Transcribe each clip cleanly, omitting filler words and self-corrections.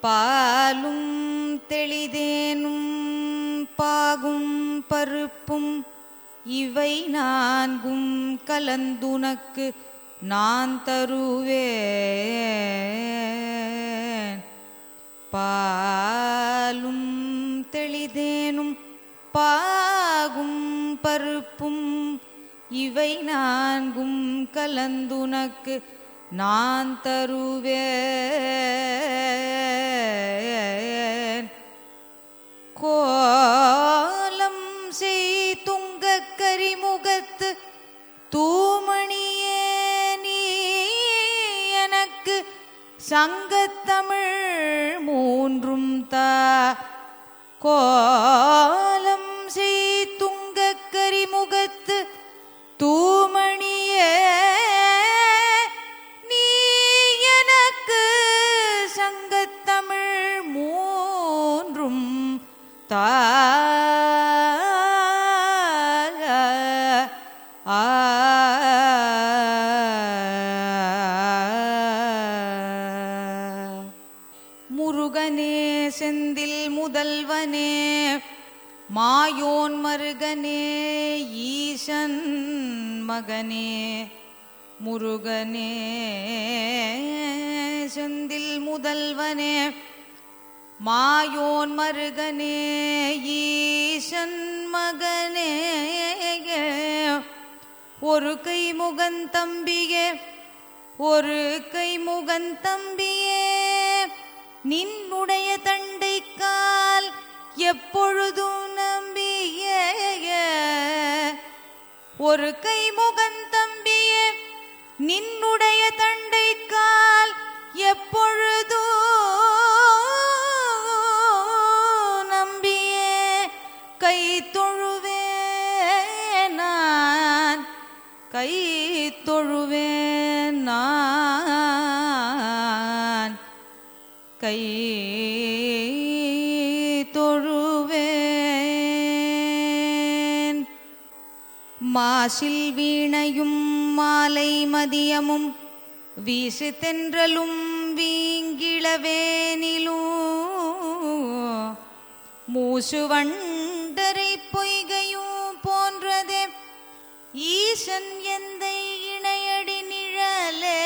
பாலும் தெளிதேனும் பாகும் பருப்பும் இவை நான்கும் கலந்துனக்கு நான் தருவேன். பாலும் தெளிதேனும் பாகும் பருப்பும் இவை நான்கும் கலந்துனக்கு நான் தருவேன். கோலம் செய் துங்கக் கரிமுகத்து தூமணியே நீ எனக்கு சங்கத்தமிழ் மூன்றும் தா. கோலம் செய் துங்கக் கரிமுகத்து தூமணியே நீ எனக்கு சங்கத்தமிழ் மூன்றும் தா. முருகனே செந்தில் முதல்வனே மாயோன் மருகனே ஈசன் மகனே. முருகனே செந்தில் முதல்வனே மாயோன் மருகனே ஈசன் மகனே. ஒரு கை முகந்தம்பியே ஒரு கை முகந்தம்பியே நின்னுடைய தண்டைக்கால் எப்பொழுதும் நம்பியே. ஒரு கை முகந்தம்பியே நின்னுடைய தண்டைக்கால் எப்பொழுதும் நம்பியே கை தொழுவேன் நான் கை தொழுவேன் நான் கை தொழுவேன். மாசில் வீணையும் மாலை மதியமும் வீசு தென்றலும் வீங்கிளவேனிலும் மூசு வண்டரை பொய்கையும் போன்றதே ஈசன் எந்தை இணையடி நிழலே.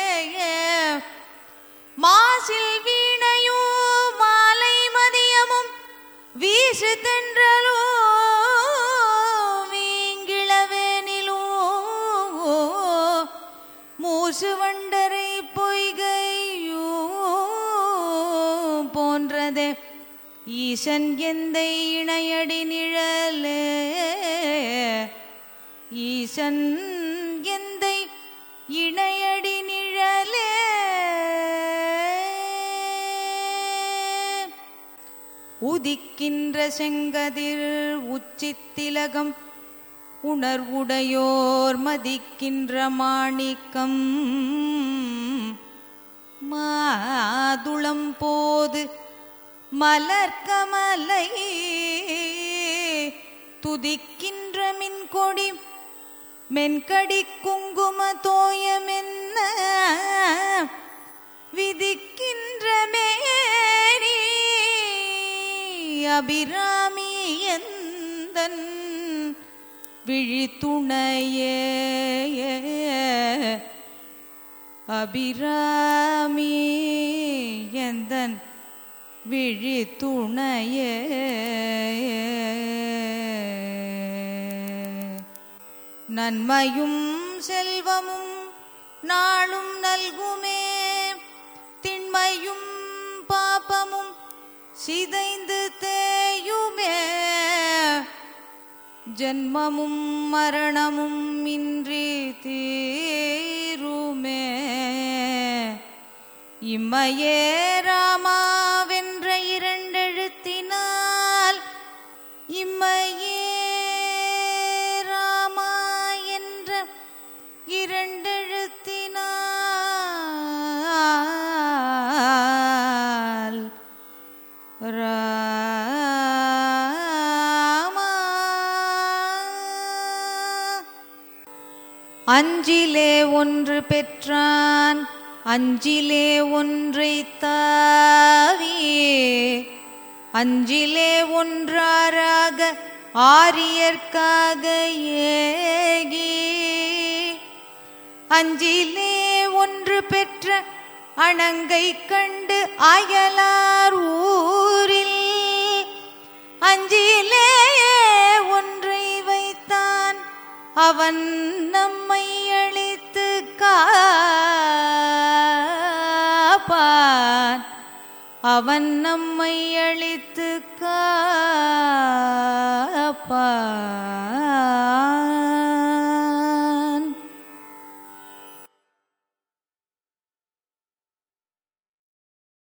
மாசில் வீணையும் மாலை மதியமும் வீசு தென்றலும் வீங்கிளவேனிலும் மூசு வண்டரை பொய்கையும் போன்றதே ஈசன் எந்தை இணையடி நிழலே. ஈசன் எந்தை இணையடி நிழலே. உதிக்கின்ற செங்கதிர் உச்சித்திலகம் உணர்வுடையோர் மதிக்கின்ற மாணிக்கம் மாதுளம் போது மலர்கமலை துதிக்கின்ற மின்கொடி மென்கடி குங்கும தோயமென்ன விதிக்கின்ற மேரி அபிராமி எந்தன் விழித்துணையே. அபிராமி எந்தன் விழித்துணையே. நன்மையும் செல்வமும் நாளும் நல்குமே திண்மையும் பாபமும் சிதைந்து தேயுமே. ஜன்மமும் மரணமும் இன்றி தீருமே. இம்மையே ராமாவென்ற இரண்டெழுத்தினால் இம்மையே ராமா என்ற இரண்டெழுத்தினால் ராமா. அஞ்சிலே ஒன்று பெற்றான் அஞ்சிலே ஒன்றை தாவி அஞ்சிலே ஒன்றாராக ஆரியர்க்காக ஏகி அஞ்சிலே ஒன்று பெற்ற அணங்கை கண்டு அயலார் ஊரில் அஞ்சிலே ஒன்றை வைத்தான் அவன் நம்மை அழித்து காப்பான் அவன் நம்மை அழித்து